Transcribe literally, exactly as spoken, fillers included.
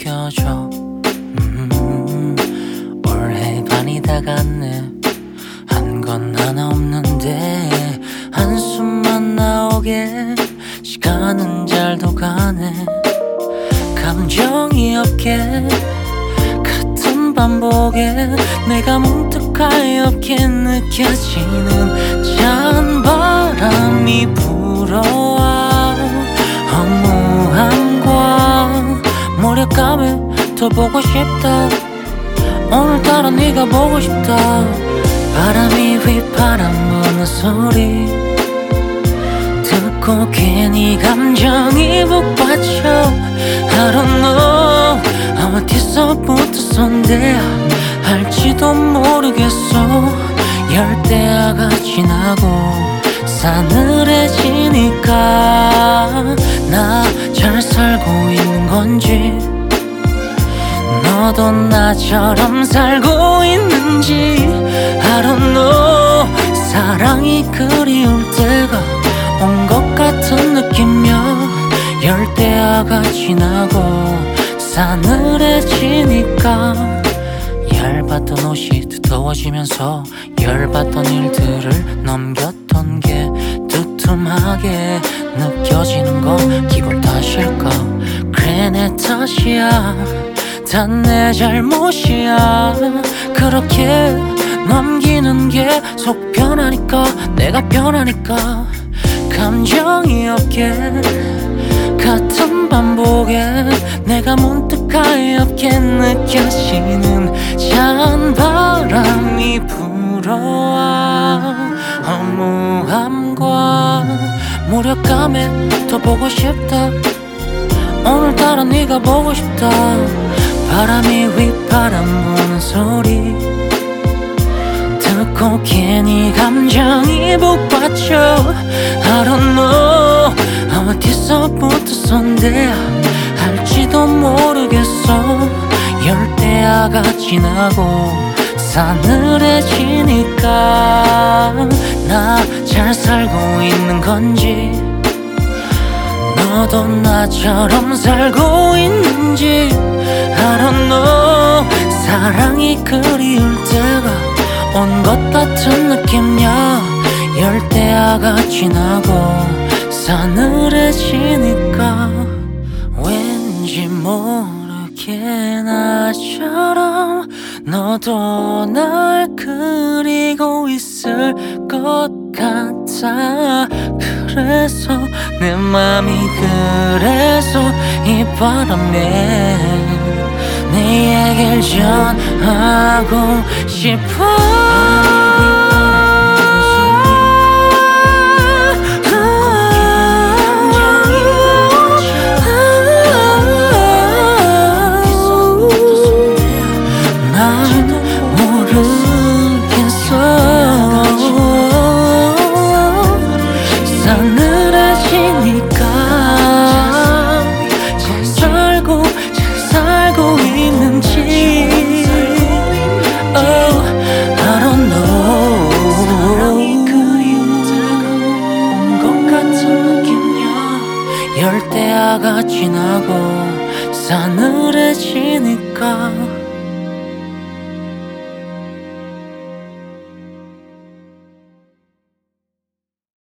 느껴져. 음, 올해 반이 다 갔네. 한 건 하나 없는데 한숨만 나오게 시간은 잘도 가네. 감정이 없게 같은 반복에 내가 문득 하얗게 느껴지는 찬바람이 불어와 허무함과 무력감에 더 보고 싶다. 오늘따라 네가 보고 싶다. 바람이 휘파람 부는 소리 듣고 괜히 감정이 북받쳐. I don't know 어디서부터 손대야 할지도 모르겠어. 열대야가 지나고 싸늘해지니까 나 잘 살고 있는 건지 너도 나처럼 살고 있는지 I don't know. 사랑이 그리울 때가 온 것 같은 느낌이야. 열대야가 지나고 싸늘해지니까 얇았던 옷이 두터워지면서 열받던 일들을 넘겼던 게 두툼하게 느껴지는 건 기분 탓일까? 그래 내 탓이야. 다 내 잘못이야. 그렇게 넘기는 게 속 편하니까 내가 편하니까. 감정이 없게 같은 반복에 내가 문득 하얗게 느껴지는 찬바람이 불어와 허무함과 무력감에 더 보고 싶다. 오늘따라 네가 보고 싶다. 바람이 휘파람 부는 소리 듣고 괜히 감정이 북받쳐. I don't know 어디서부터 손대야 할지도 모르겠어. 열대야가 지나고 싸늘해지니까 나 잘 살고 있는 건지 너도 나처럼 살고 있는지 I don't know. 사랑이 그리울 때가 온 것 같은 느낌이야. 열대야가 지나고 싸늘해지니까 왠지 모르게 나처럼 너도 날 그리고 있을 것 같아. 그래서 내 맘이 그래서 이 바람에 네 얘길 전하고 싶어. 열대야가 지나고 싸늘해지니까